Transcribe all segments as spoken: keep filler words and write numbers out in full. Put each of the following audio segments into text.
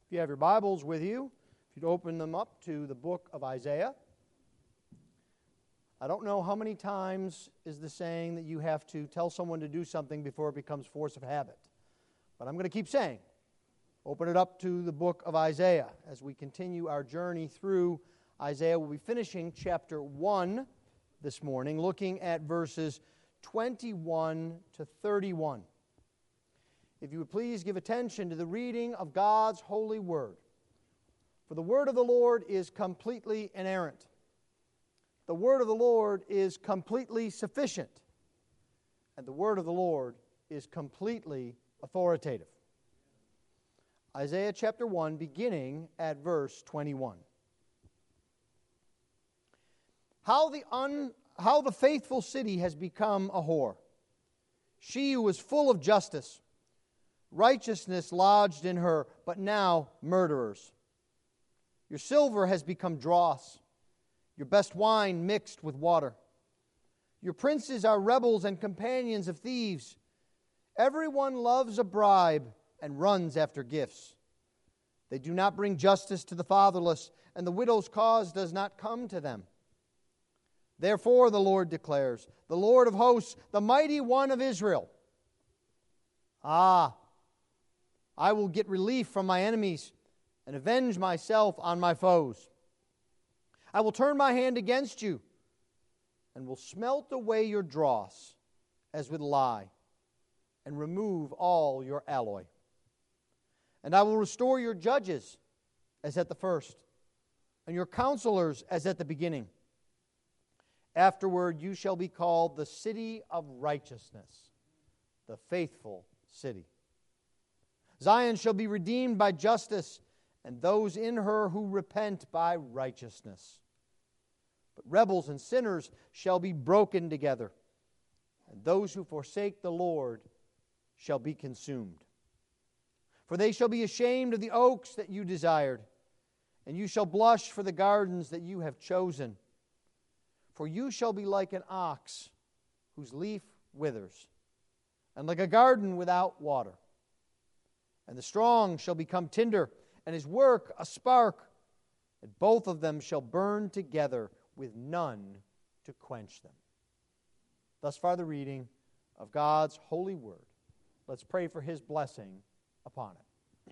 If you have your Bibles with you, if you'd open them up to the book of Isaiah. I don't know how many times is the saying that you have to tell someone to do something before it becomes force of habit. But I'm going to keep saying, open it up to the book of Isaiah. As we continue our journey through Isaiah, we'll be finishing chapter one this morning, looking at verses twenty-one to thirty-one. If you would please give attention to the reading of God's holy word. For the word of the Lord is completely inerrant. The word of the Lord is completely sufficient. And the word of the Lord is completely authoritative. Isaiah chapter one, beginning at verse twenty-one. How the, un, how the faithful city has become a whore. She who was full of justice. Righteousness lodged in her, but now murderers. Your silver has become dross, your best wine mixed with water. Your princes are rebels and companions of thieves. Everyone loves a bribe and runs after gifts. They do not bring justice to the fatherless, and the widow's cause does not come to them. Therefore, the Lord declares, the Lord of hosts, the mighty one of Israel. Ah, I will get relief from my enemies and avenge myself on my foes. I will turn my hand against you and will smelt away your dross as with lye and remove all your alloy. And I will restore your judges as at the first and your counselors as at the beginning. Afterward you shall be called the city of righteousness, the faithful city. Zion shall be redeemed by justice, and those in her who repent by righteousness. But rebels and sinners shall be broken together, and those who forsake the Lord shall be consumed. For they shall be ashamed of the oaks that you desired, and you shall blush for the gardens that you have chosen. For you shall be like an ox whose leaf withers, and like a garden without water. And the strong shall become tinder, and his work a spark, and both of them shall burn together with none to quench them. Thus far the reading of God's holy word. Let's pray for His blessing upon it.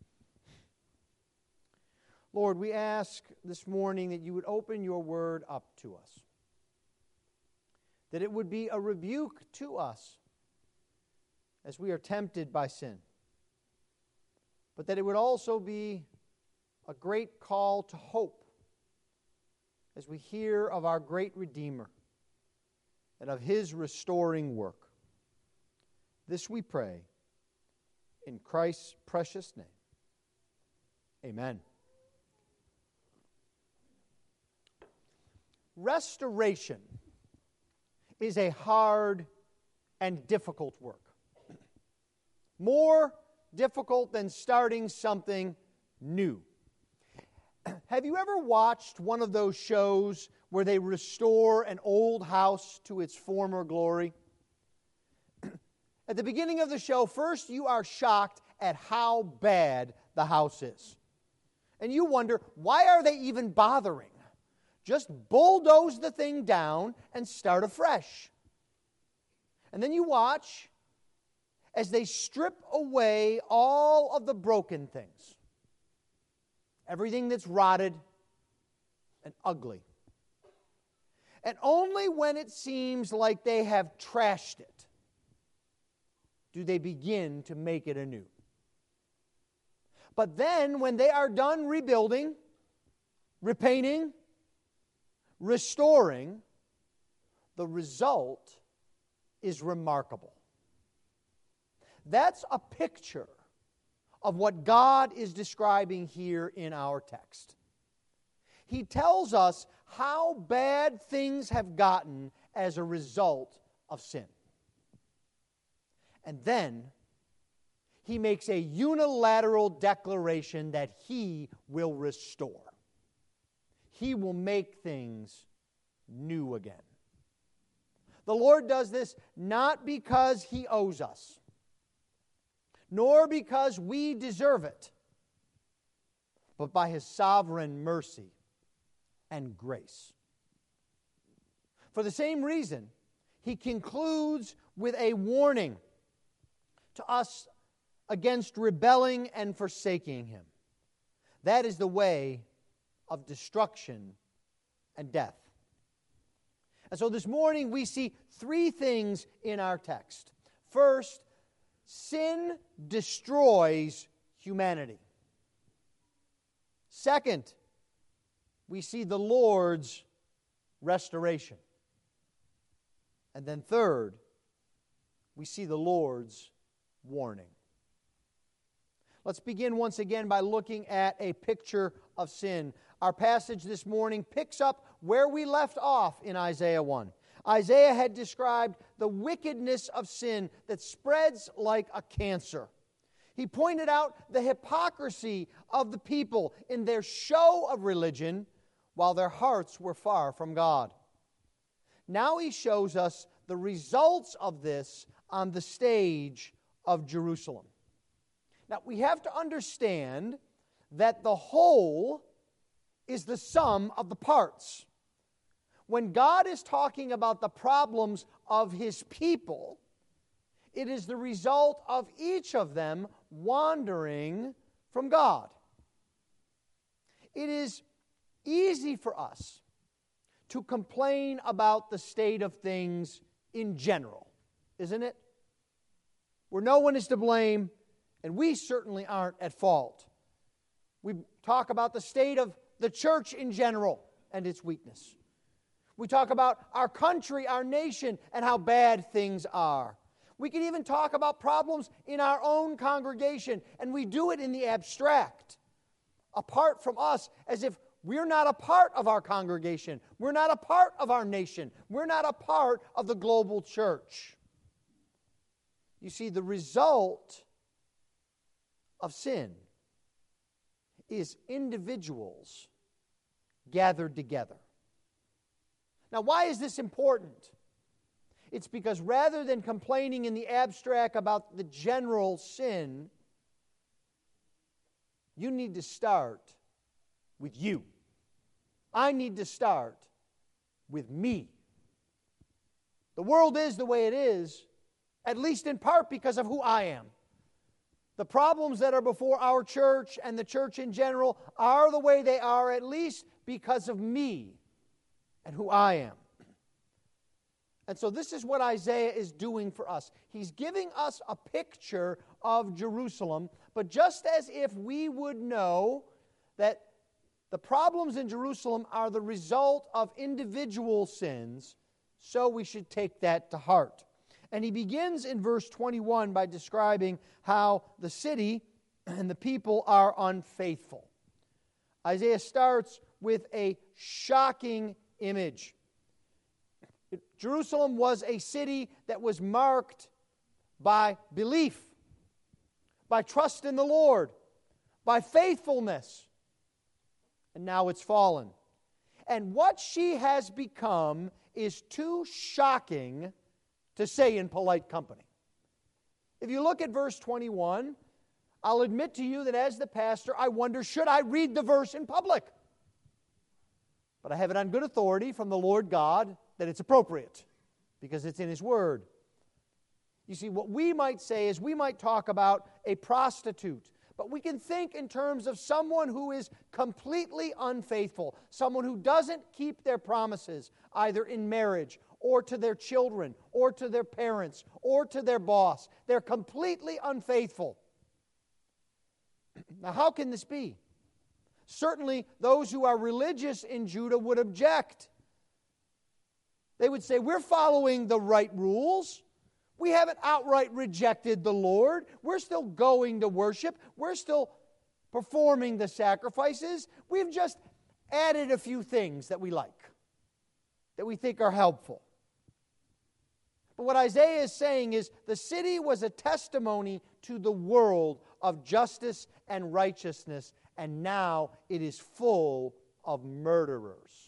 Lord, we ask this morning that you would open your word up to us, that it would be a rebuke to us as we are tempted by sin, but that it would also be a great call to hope as we hear of our great Redeemer and of His restoring work. This we pray in Christ's precious name. Amen. Restoration is a hard and difficult work. More difficult than starting something new. Have you ever watched one of those shows where they restore an old house to its former glory? At the beginning of the show, first you are shocked at how bad the house is. And you wonder, why are they even bothering? Just bulldoze the thing down and start afresh. And then you watch as they strip away all of the broken things. Everything that's rotted and ugly. And only when it seems like they have trashed it do they begin to make it anew. But then when they are done rebuilding, repainting, restoring, the result is remarkable. That's a picture of what God is describing here in our text. He tells us how bad things have gotten as a result of sin. And then He makes a unilateral declaration that He will restore. He will make things new again. The Lord does this not because He owes us, nor because we deserve it, but by His sovereign mercy and grace. For the same reason, He concludes with a warning to us against rebelling and forsaking Him. That is the way of destruction and death. And so this morning we see three things in our text. First, sin destroys humanity. Second, we see the Lord's restoration. And then third, we see the Lord's warning. Let's begin once again by looking at a picture of sin. Our passage this morning picks up where we left off in Isaiah one. Isaiah had described the wickedness of sin that spreads like a cancer. He pointed out the hypocrisy of the people in their show of religion while their hearts were far from God. Now he shows us the results of this on the stage of Jerusalem. Now we have to understand that the whole is the sum of the parts. When God is talking about the problems of His people, it is the result of each of them wandering from God. It is easy for us to complain about the state of things in general, isn't it? Where no one is to blame, and we certainly aren't at fault. We talk about the state of the church in general and its weakness. We talk about our country, our nation, and how bad things are. We can even talk about problems in our own congregation, and we do it in the abstract, apart from us, as if we're not a part of our congregation. We're not a part of our nation. We're not a part of the global church. You see, the result of sin is individuals gathered together. Now, why is this important? It's because rather than complaining in the abstract about the general sin, you need to start with you. I need to start with me. The world is the way it is, at least in part because of who I am. The problems that are before our church and the church in general are the way they are, at least because of me and who I am. And so this is what Isaiah is doing for us. He's giving us a picture of Jerusalem, but just as if we would know that the problems in Jerusalem are the result of individual sins, so we should take that to heart. And he begins in verse twenty-one by describing how the city and the people are unfaithful. Isaiah starts with a shocking image. Jerusalem was a city that was marked by belief, by trust in the Lord, by faithfulness. And now it's fallen. And what she has become is too shocking to say in polite company. If you look at verse twenty-one, I'll admit to you that as the pastor, I wonder, should I read the verse in public? But I have it on good authority from the Lord God that it's appropriate because it's in His Word. You see, what we might say is we might talk about a prostitute, but we can think in terms of someone who is completely unfaithful, someone who doesn't keep their promises, either in marriage or to their children or to their parents or to their boss. They're completely unfaithful. Now, how can this be? Certainly, those who are religious in Judah would object. They would say, we're following the right rules. We haven't outright rejected the Lord. We're still going to worship. We're still performing the sacrifices. We've just added a few things that we like, that we think are helpful. But what Isaiah is saying is the city was a testimony to the world of justice and righteousness, and now it is full of murderers.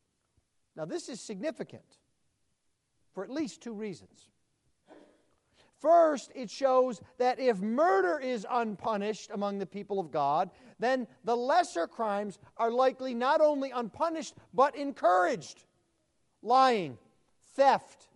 Now, this is significant for at least two reasons. First, it shows that if murder is unpunished among the people of God, then the lesser crimes are likely not only unpunished, but encouraged. Lying, theft.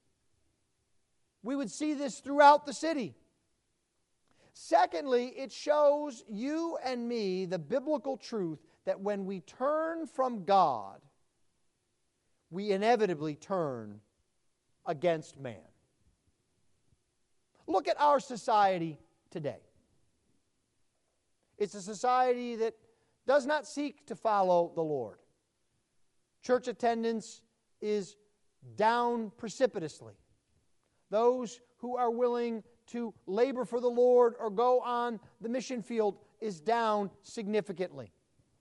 We would see this throughout the city. Secondly, it shows you and me the biblical truth that when we turn from God, we inevitably turn against man. Look at our society today. It's a society that does not seek to follow the Lord. Church attendance is down precipitously. Those who are willing to labor for the Lord or go on the mission field is down significantly.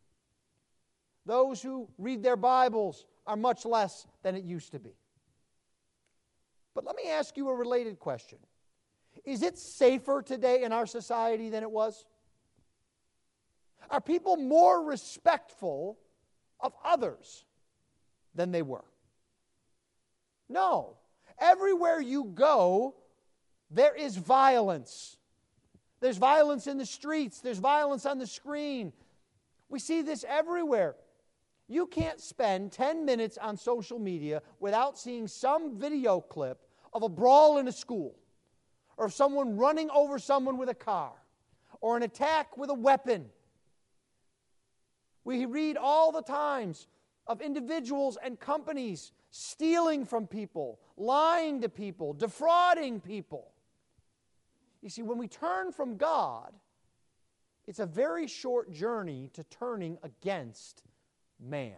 Those who read their Bibles are much less than it used to be. But let me ask you a related question. Is it safer today in our society than it was? Are people more respectful of others than they were? No. Everywhere you go, there is violence. There's violence in the streets. There's violence on the screen. We see this everywhere. You can't spend ten minutes on social media without seeing some video clip of a brawl in a school, or of someone running over someone with a car, or an attack with a weapon. We read all the times of individuals and companies stealing from people, lying to people, defrauding people. You see, when we turn from God, it's a very short journey to turning against man.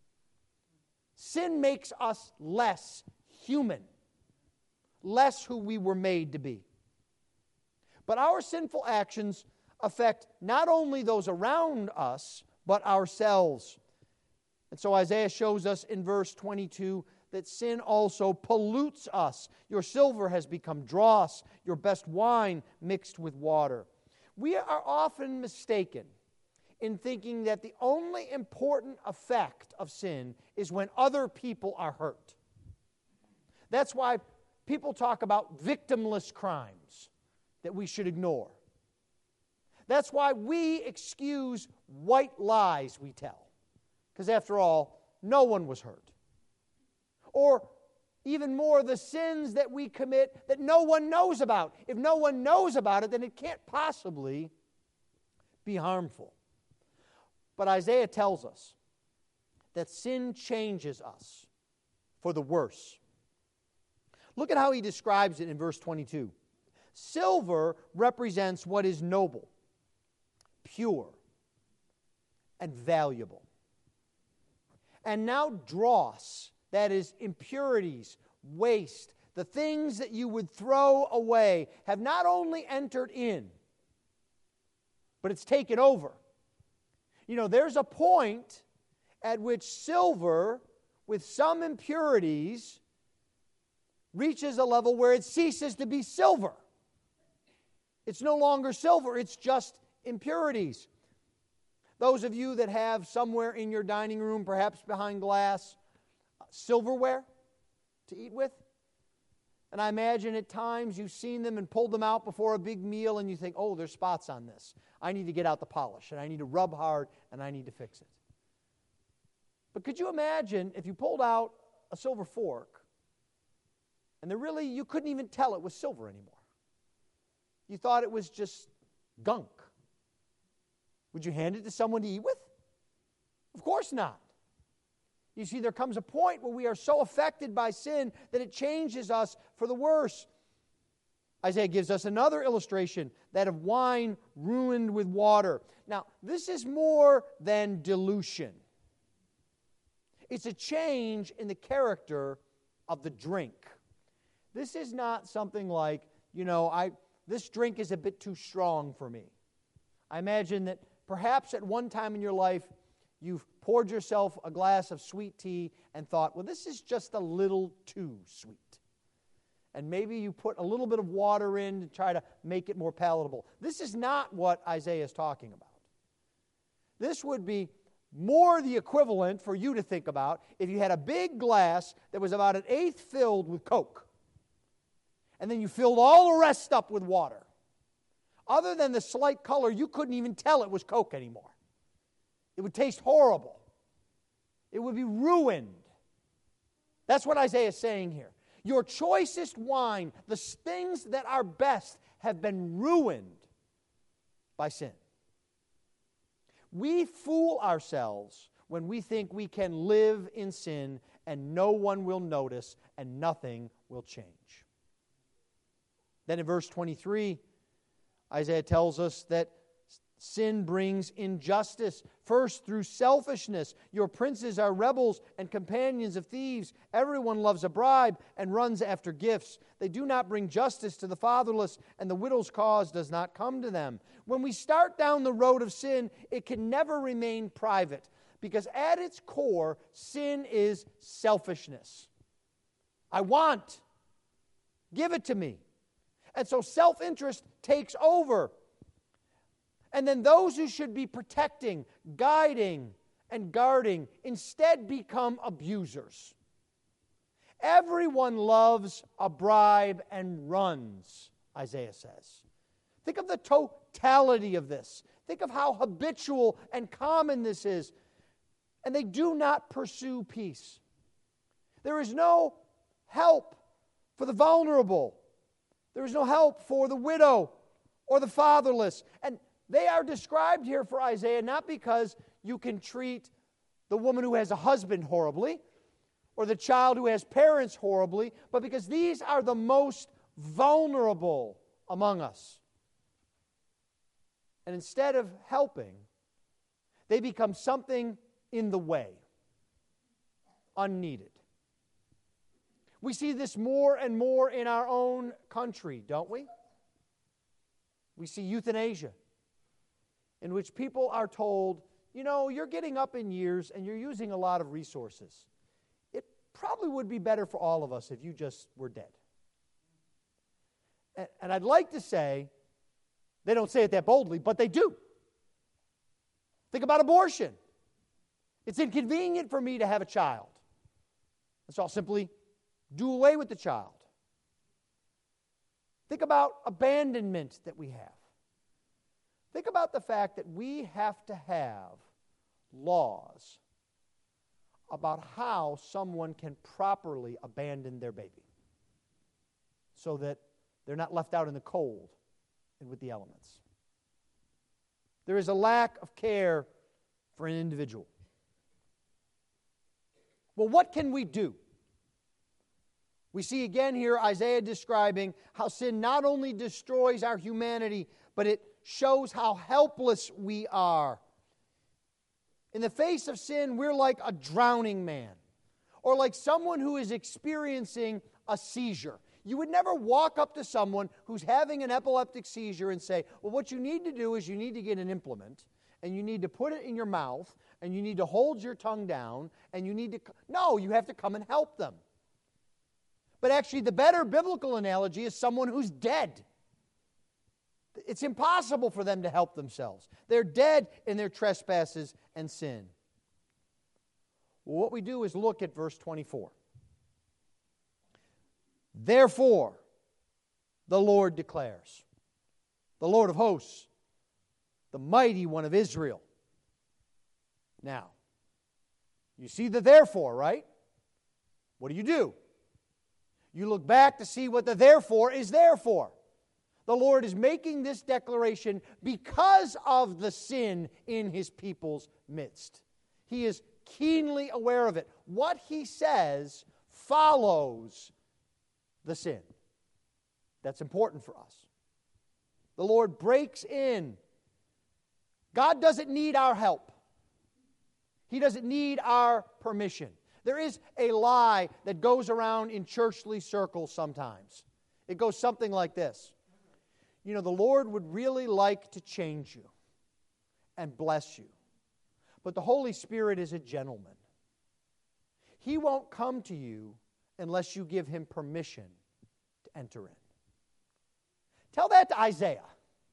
Sin makes us less human, less who we were made to be. But our sinful actions affect not only those around us, but ourselves. And so Isaiah shows us in verse twenty-two that sin also pollutes us. Your silver has become dross, your best wine mixed with water. We are often mistaken in thinking that the only important effect of sin is when other people are hurt. That's why people talk about victimless crimes that we should ignore. That's why we excuse white lies we tell. Because after all, no one was hurt. Or even more, the sins that we commit that no one knows about. If no one knows about it, then it can't possibly be harmful. But Isaiah tells us that sin changes us for the worse. Look at how he describes it in verse twenty-two. Silver represents what is noble, pure, and valuable. And now dross, that is impurities, waste, the things that you would throw away, have not only entered in, but it's taken over. You know, there's a point at which silver, with some impurities, reaches a level where it ceases to be silver. It's no longer silver, it's just impurities. Those of you that have somewhere in your dining room, perhaps behind glass, silverware to eat with, and I imagine at times you've seen them and pulled them out before a big meal and you think, oh, there's spots on this. I need to get out the polish and I need to rub hard and I need to fix it. But could you imagine if you pulled out a silver fork and there really, you couldn't even tell it was silver anymore? You thought it was just gunk. Would you hand it to someone to eat with? Of course not. You see, there comes a point where we are so affected by sin that it changes us for the worse. Isaiah gives us another illustration, that of wine ruined with water. Now, this is more than dilution. It's a change in the character of the drink. This is not something like, you know, I this drink is a bit too strong for me. I imagine that perhaps at one time in your life, you've poured yourself a glass of sweet tea and thought, well, this is just a little too sweet. And maybe you put a little bit of water in to try to make it more palatable. This is not what Isaiah is talking about. This would be more the equivalent for you to think about if you had a big glass that was about an eighth filled with Coke. and then you filled all the rest up with water. Other than the slight color, you couldn't even tell it was Coke anymore. It would taste horrible. It would be ruined. That's what Isaiah is saying here. Your choicest wine, the things that are best, have been ruined by sin. We fool ourselves when we think we can live in sin and no one will notice and nothing will change. Then in verse twenty-three, Isaiah tells us that sin brings injustice. First, through selfishness. Your princes are rebels and companions of thieves. Everyone loves a bribe and runs after gifts. They do not bring justice to the fatherless, and the widow's cause does not come to them. When we start down the road of sin, it can never remain private, because at its core, sin is selfishness. I want. Give it to me. And so self-interest takes over. And then those who should be protecting, guiding, and guarding instead become abusers. Everyone loves a bribe and runs, Isaiah says. Think of the totality of this. Think of how habitual and common this is. And they do not pursue peace. There is no help for the vulnerable. There is no help for the widow or the fatherless. And they are described here for Isaiah not because you can treat the woman who has a husband horribly or the child who has parents horribly, but because these are the most vulnerable among us. And instead of helping, they become something in the way, unneeded. We see this more and more in our own country, don't we? We see euthanasia, in which people are told, you know, you're getting up in years and you're using a lot of resources. It probably would be better for all of us if you just were dead. And, and I'd like to say, they don't say it that boldly, but they do. Think about abortion. It's inconvenient for me to have a child. So I'll simply do away with the child. Think about abandonment that we have. Think about the fact that we have to have laws about how someone can properly abandon their baby so that they're not left out in the cold and with the elements. There is a lack of care for an individual. Well, what can we do? We see again here Isaiah describing how sin not only destroys our humanity, but it shows how helpless we are. In the face of sin, we're like a drowning man, or like someone who is experiencing a seizure. You would never walk up to someone who's having an epileptic seizure and say, well, what you need to do is you need to get an implement, and you need to put it in your mouth, and you need to hold your tongue down, and you need to... No, you have to come and help them. But actually, the better biblical analogy is someone who's dead. It's impossible for them to help themselves. They're dead in their trespasses and sin. Well, what we do is look at verse twenty-four. Therefore, the Lord declares, the Lord of hosts, the mighty one of Israel. Now, you see the therefore, right? What do you do? You look back to see what the therefore is there for. The Lord is making this declaration because of the sin in His people's midst. He is keenly aware of it. What He says follows the sin. That's important for us. The Lord breaks in. God doesn't need our help. He doesn't need our permission. There is a lie that goes around in churchly circles sometimes. It goes something like this. You know, the Lord would really like to change you and bless you, but the Holy Spirit is a gentleman. He won't come to you unless you give Him permission to enter in. Tell that to Isaiah.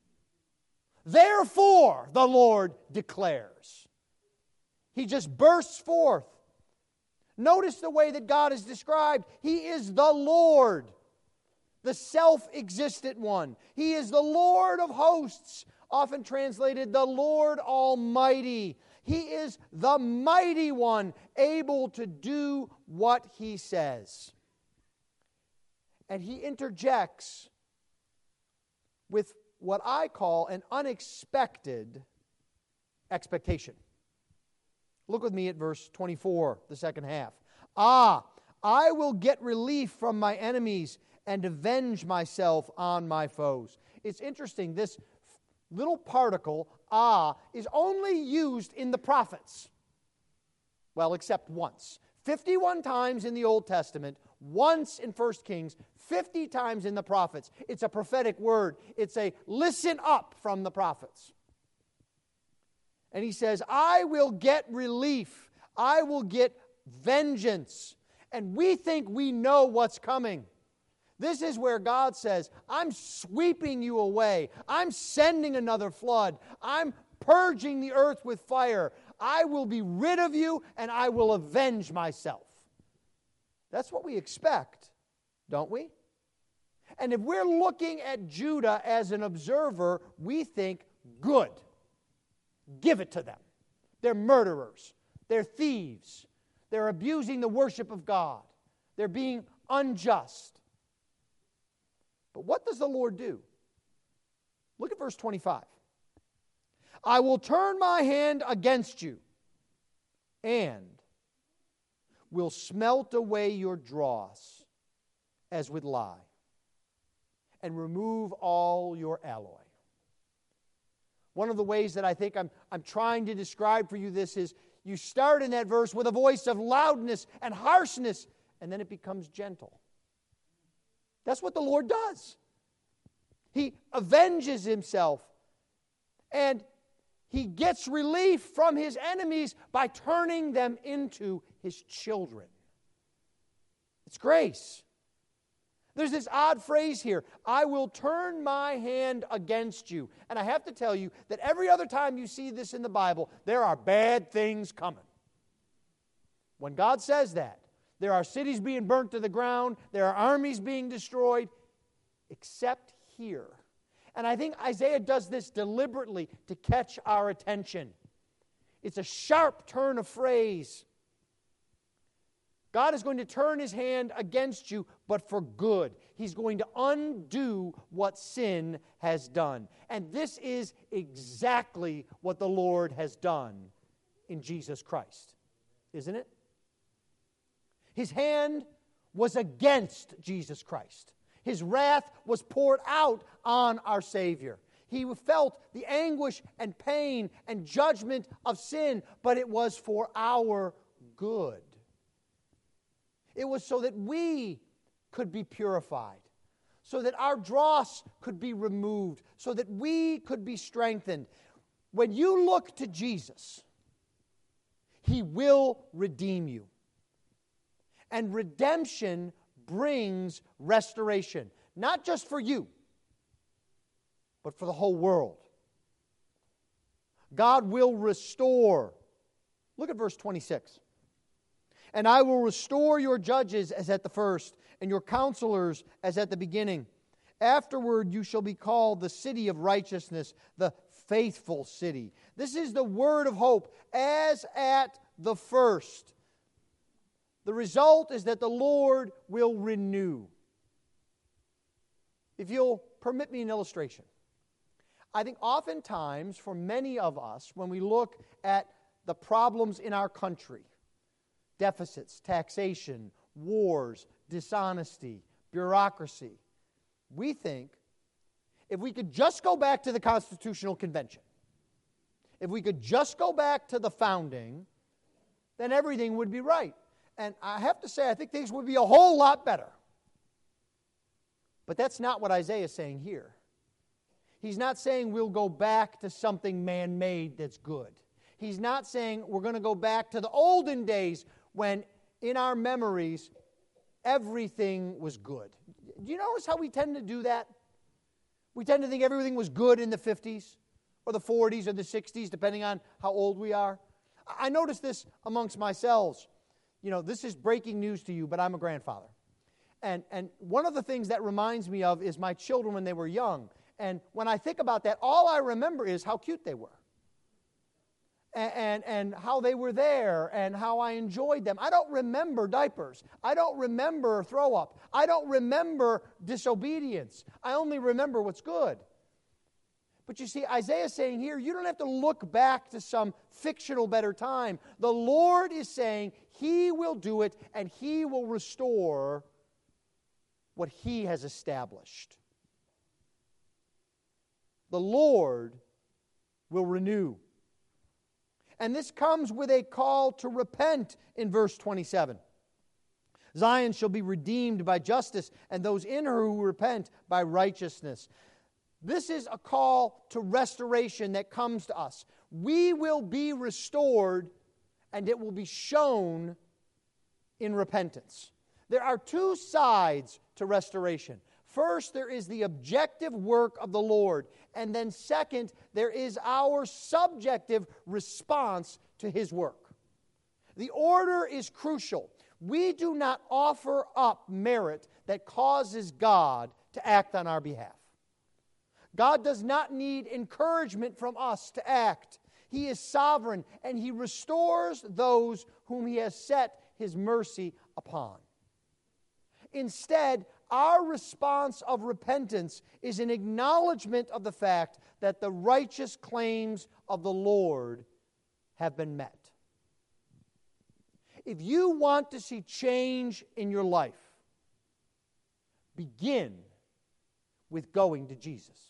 Therefore, the Lord declares. He just bursts forth. Notice the way that God is described. He is the Lord. the self-existent one. He is the Lord of hosts, often translated the Lord Almighty. He is the mighty one, able to do what He says. And He interjects with what I call an unexpected expectation. Look with me at verse twenty-four, the second half. Ah, I will get relief from my enemies and avenge myself on my foes. It's interesting, this little particle, ah, is only used in the prophets. Well, except once. fifty-one times in the Old Testament, once in First Kings, fifty times in the prophets. It's a prophetic word. It's a listen up from the prophets. And he says, I will get relief. I will get vengeance. And we think we know what's coming. This is where God says, I'm sweeping you away. I'm sending another flood. I'm purging the earth with fire. I will be rid of you and I will avenge myself. That's what we expect, don't we? And if we're looking at Judah as an observer, we think, good. Give it to them. They're murderers. They're thieves. They're abusing the worship of God. They're being unjust. But what does the Lord do? Look at verse twenty-five. I will turn my hand against you and will smelt away your dross as with lye and remove all your alloy. One of the ways that I think I'm, I'm trying to describe for you this is you start in that verse with a voice of loudness and harshness, and then it becomes gentle. That's what the Lord does. He avenges Himself, and He gets relief from His enemies by turning them into His children. It's grace. There's this odd phrase here, I will turn my hand against you. And I have to tell you that every other time you see this in the Bible, there are bad things coming. When God says that, there are cities being burnt to the ground, there are armies being destroyed, except here. And I think Isaiah does this deliberately to catch our attention. It's a sharp turn of phrase. God is going to turn His hand against you, but for good. He's going to undo what sin has done. And this is exactly what the Lord has done in Jesus Christ, isn't it? His hand was against Jesus Christ. His wrath was poured out on our Savior. He felt the anguish and pain and judgment of sin, but it was for our good. It was so that we could be purified, so that our dross could be removed, so that we could be strengthened. When you look to Jesus, He will redeem you. And redemption brings restoration, not just for you, but for the whole world. God will restore. Look at verse twenty-six. And I will restore your judges as at the first, and your counselors as at the beginning. Afterward you shall be called the city of righteousness, the faithful city. This is the word of hope, as at the first. The result is that the Lord will renew. If you'll permit me an illustration. I think oftentimes for many of us, when we look at the problems in our country, deficits, taxation, wars, dishonesty, bureaucracy, we think if we could just go back to the Constitutional Convention, if we could just go back to the founding, then everything would be right. And I have to say, I think things would be a whole lot better. But that's not what Isaiah is saying here. He's not saying we'll go back to something man-made that's good. He's not saying we're going to go back to the olden days when in our memories everything was good. Do you notice how we tend to do that? We tend to think everything was good in the fifties or the forties or the sixties, depending on how old we are. I notice this amongst myself. You know, this is breaking news to you, but I'm a grandfather. And, and one of the things that reminds me of is my children when they were young. And when I think about that, all I remember is how cute they were. And, and, and how they were there and how I enjoyed them. I don't remember diapers. I don't remember throw up. I don't remember disobedience. I only remember what's good. But you see, Isaiah is saying here, you don't have to look back to some fictional better time. The Lord is saying He will do it and He will restore what He has established. The Lord will renew. And this comes with a call to repent in verse twenty-seven. Zion shall be redeemed by justice, and those in her who repent by righteousness. This is a call to restoration that comes to us. We will be restored, and it will be shown in repentance. There are two sides to restoration. First, there is the objective work of the Lord. And then second, there is our subjective response to His work. The order is crucial. We do not offer up merit that causes God to act on our behalf. God does not need encouragement from us to act. He is sovereign, and He restores those whom He has set His mercy upon. Instead, our response of repentance is an acknowledgement of the fact that the righteous claims of the Lord have been met. If you want to see change in your life, begin with going to Jesus.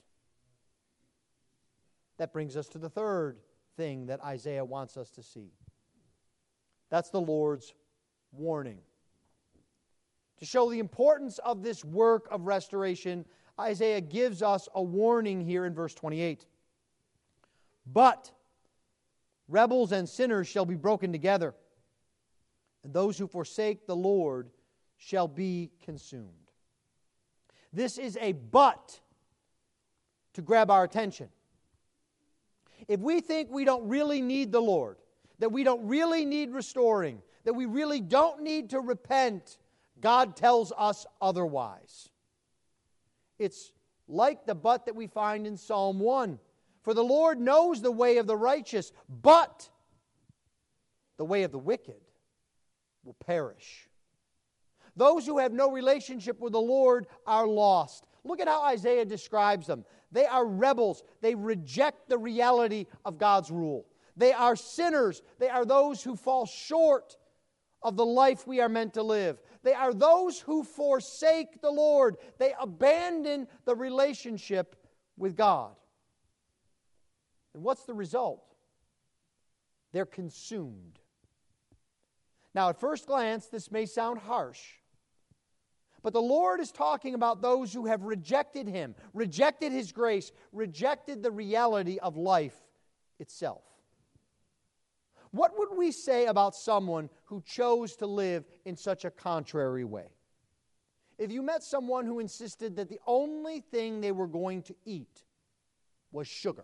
That brings us to the third thing that Isaiah wants us to see. That's the Lord's warning. To show the importance of this work of restoration, Isaiah gives us a warning here in verse twenty-eight. But rebels and sinners shall be broken together, and those who forsake the Lord shall be consumed. This is a but to grab our attention. If we think we don't really need the Lord, that we don't really need restoring, that we really don't need to repent, God tells us otherwise. It's like the but that we find in Psalm one. For the Lord knows the way of the righteous, but the way of the wicked will perish. Those who have no relationship with the Lord are lost. Look at how Isaiah describes them. They are rebels. They reject the reality of God's rule. They are sinners. They are those who fall short of the life we are meant to live. They are those who forsake the Lord. They abandon the relationship with God. And what's the result? They're consumed. Now, at first glance, this may sound harsh, but the Lord is talking about those who have rejected Him, rejected His grace, rejected the reality of life itself. What would we say about someone who chose to live in such a contrary way? If you met someone who insisted that the only thing they were going to eat was sugar,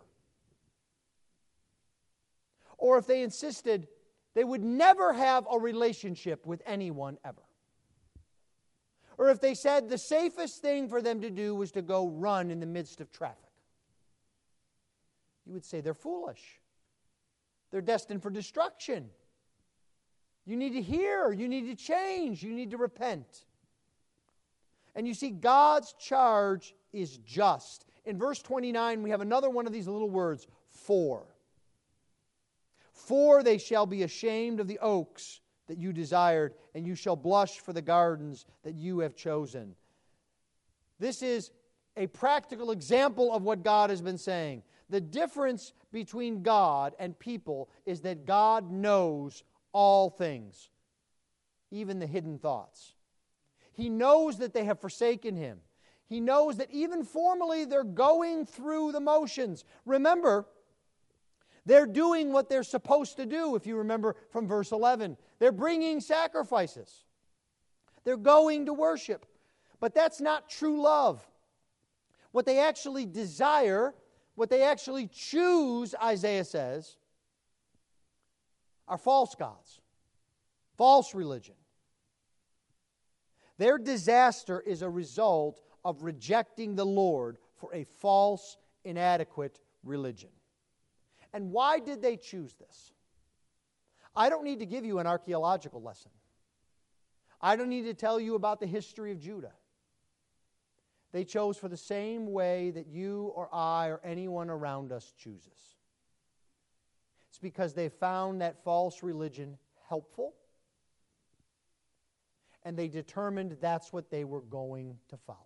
or if they insisted they would never have a relationship with anyone ever, or if they said the safest thing for them to do was to go run in the midst of traffic, you would say they're foolish. They're destined for destruction. You need to hear. You need to change. You need to repent. And you see, God's charge is just. In verse twenty-nine, we have another one of these little words, for. For they shall be ashamed of the oaks that you desired, and you shall blush for the gardens that you have chosen. This is a practical example of what God has been saying. The difference between God and people is that God knows all things, even the hidden thoughts. He knows that they have forsaken Him. He knows that even formally they're going through the motions. Remember, they're doing what they're supposed to do, if you remember from verse eleven. They're bringing sacrifices. They're going to worship. But that's not true love. What they actually desire, what they actually choose, Isaiah says, are false gods, false religion. Their disaster is a result of rejecting the Lord for a false, inadequate religion. And why did they choose this? I don't need to give you an archaeological lesson. I don't need to tell you about the history of Judah. They chose for the same way that you or I or anyone around us chooses. It's because they found that false religion helpful, and they determined that's what they were going to follow.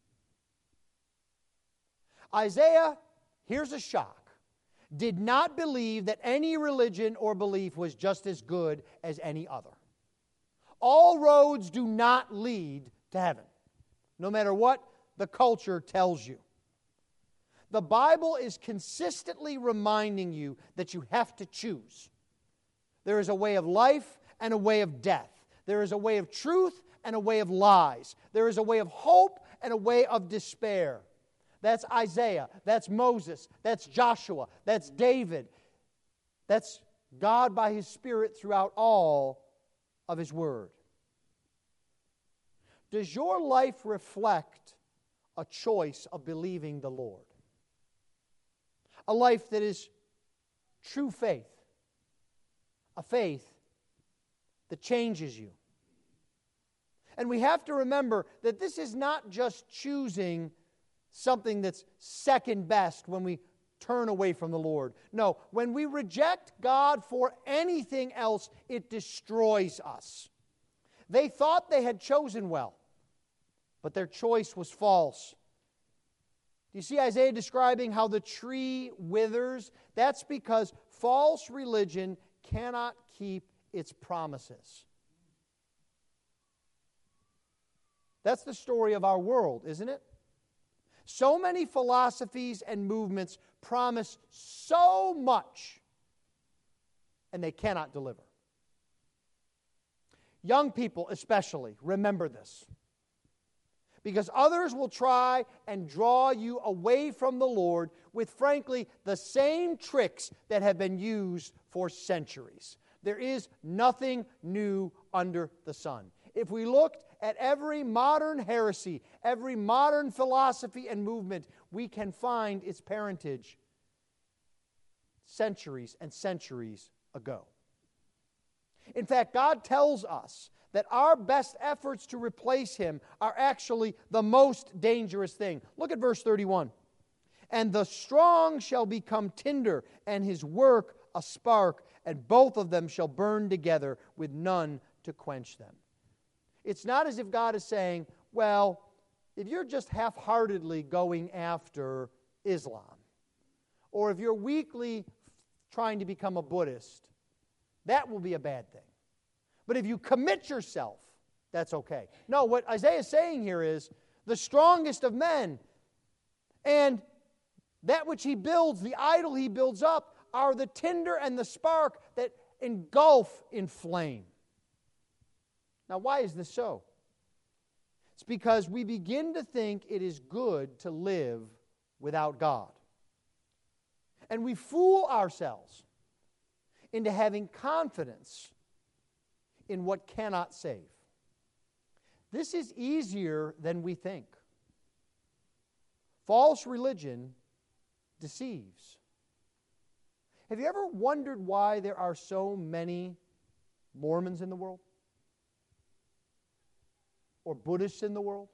Isaiah, here's a shock, did not believe that any religion or belief was just as good as any other. All roads do not lead to heaven, no matter what the culture tells you. The Bible is consistently reminding you that you have to choose. There is a way of life and a way of death. There is a way of truth and a way of lies. There is a way of hope and a way of despair. That's Isaiah. That's Moses. That's Joshua. That's David. That's God by His Spirit throughout all of His Word. Does your life reflect a choice of believing the Lord? A life that is true faith. A faith that changes you. And we have to remember that this is not just choosing something that's second best when we turn away from the Lord. No, when we reject God for anything else, it destroys us. They thought they had chosen well, but their choice was false. Do you see Isaiah describing how the tree withers? That's because false religion cannot keep its promises. That's the story of our world, isn't it? So many philosophies and movements promise so much, and they cannot deliver. Young people especially, remember this. Because others will try and draw you away from the Lord with, frankly, the same tricks that have been used for centuries. There is nothing new under the sun. If we looked at every modern heresy, every modern philosophy and movement, we can find its parentage centuries and centuries ago. In fact, God tells us that our best efforts to replace Him are actually the most dangerous thing. Look at verse thirty-one. And the strong shall become tinder, and his work a spark, and both of them shall burn together with none to quench them. It's not as if God is saying, well, if you're just half-heartedly going after Islam, or if you're weakly trying to become a Buddhist, that will be a bad thing. But if you commit yourself, that's okay. No, what Isaiah is saying here is the strongest of men and that which he builds, the idol he builds up, are the tinder and the spark that engulf in flame. Now, why is this so? It's because we begin to think it is good to live without God. And we fool ourselves into having confidence in what cannot save. This is easier than we think. False religion deceives. Have you ever wondered why there are so many Mormons in the world? Or Buddhists in the world?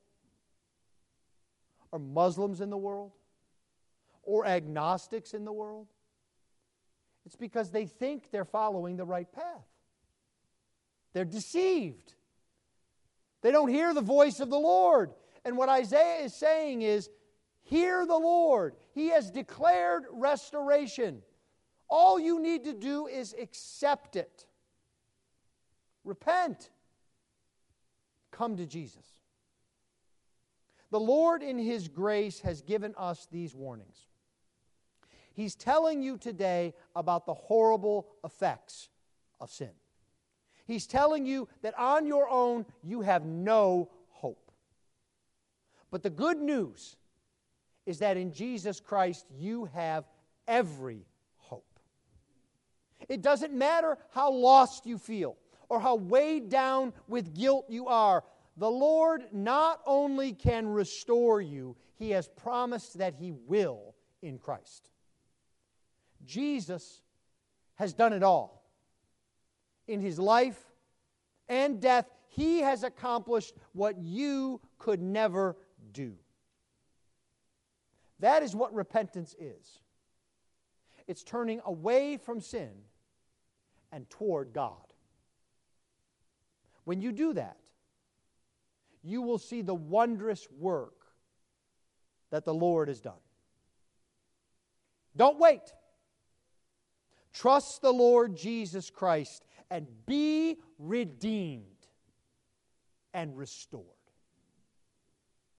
Or Muslims in the world? Or agnostics in the world? It's because they think they're following the right path. They're deceived. They don't hear the voice of the Lord. And what Isaiah is saying is, hear the Lord. He has declared restoration. All you need to do is accept it. Repent. Come to Jesus. The Lord in His grace has given us these warnings. He's telling you today about the horrible effects of sin. He's telling you that on your own you have no hope. But the good news is that in Jesus Christ you have every hope. It doesn't matter how lost you feel or how weighed down with guilt you are. the Lord not only can restore you, He has promised that He will in Christ. Jesus has done it all. In His life and death, He has accomplished what you could never do. That is what repentance is. It's turning away from sin and toward God. When you do that, you will see the wondrous work that the Lord has done. Don't wait. Trust the Lord Jesus Christ and be redeemed and restored.